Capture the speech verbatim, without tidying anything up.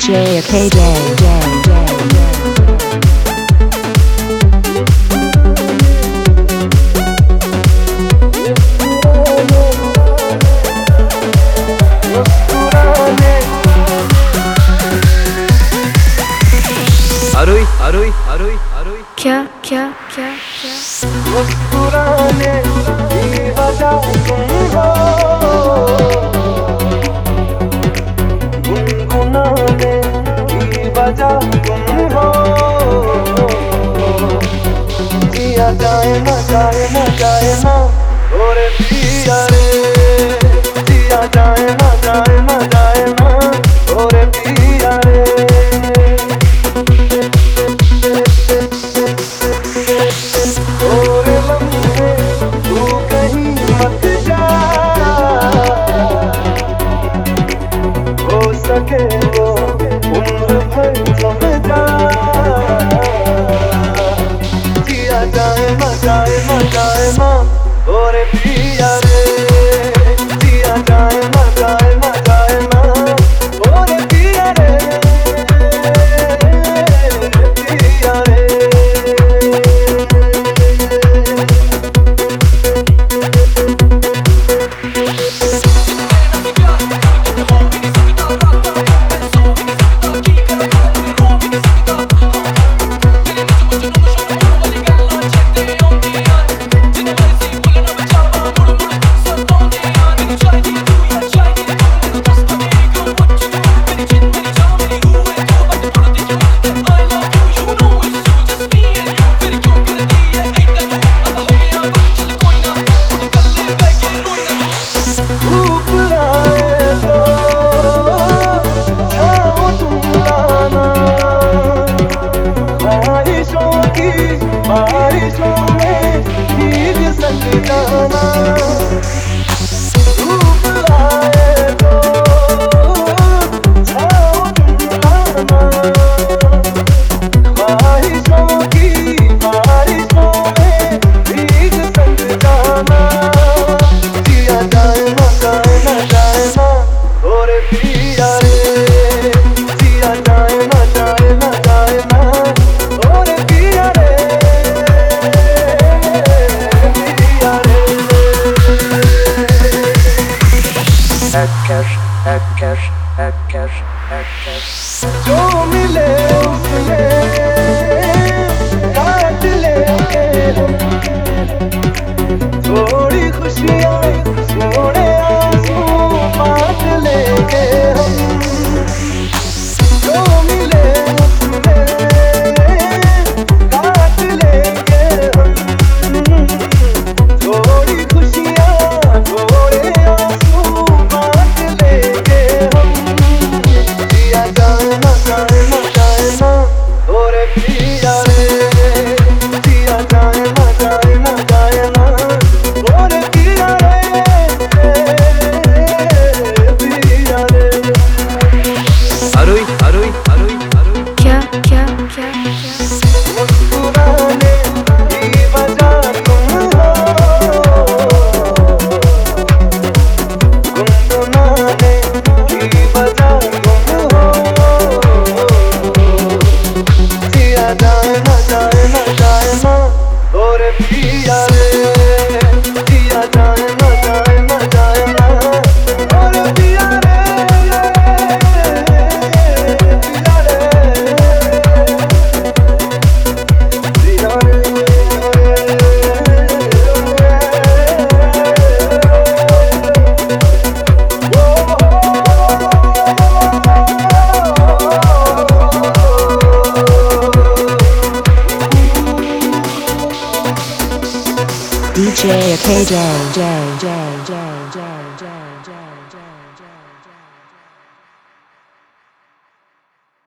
J K J J अरुई अरुई अरुई अरुई क्या क्या क्या क्या मुस्कुराने की वजह तुम हो, गुनगुनाने की वजह तुम हो। जिया जाए ना जाए ना जाए ना ओरे पिया रे, जिया जाए ना जाए ना जाए ना ओरे पिया रे। और लम्हे तू कहीं मत जा, हो सके वो उम्र भर समझा। जिया जाए ना जाए ना जाए ना और पिया रे, जिया जाए ना जाए ना जाए ना और पिया रे, पिया रे। बारिशों में भीग सकना, धूप आए तो छाँव तुम लाना। बारिशों की बारिशों में भीग सकना। जिया जाए ना जाए ना जाए ना और पिया रे, जिया जाए ना जाए ना जाए ना और पिया रे। Cash, cash, cash, cash. जो मिले उसमें काट लेंगे हम, थोड़ी खुशियाँ थोड़े आंसू बांट लेंगे हम। जो मिले उसमें काट लेंगे हम, थोड़ी खुशियाँ थोड़े आंसू बांट लेंगे हम। जिया जाए ना जाए ना जाए ना और पिया रे, जिया जाए ना जाए ना जाए ना और पिया रे, पिया रे। अरुई अरुई अरुई अरुई क्या क्या क्या क्या मुस्कुराने की वजह तुम हो, गुनगुनाने की वजह तुम हो। जिया जाए ना जाए ना जाए ना और पिया रे, जिया जाए ना जाए ना जाए ना और पिया रे, पिया रे, D J K J J J J J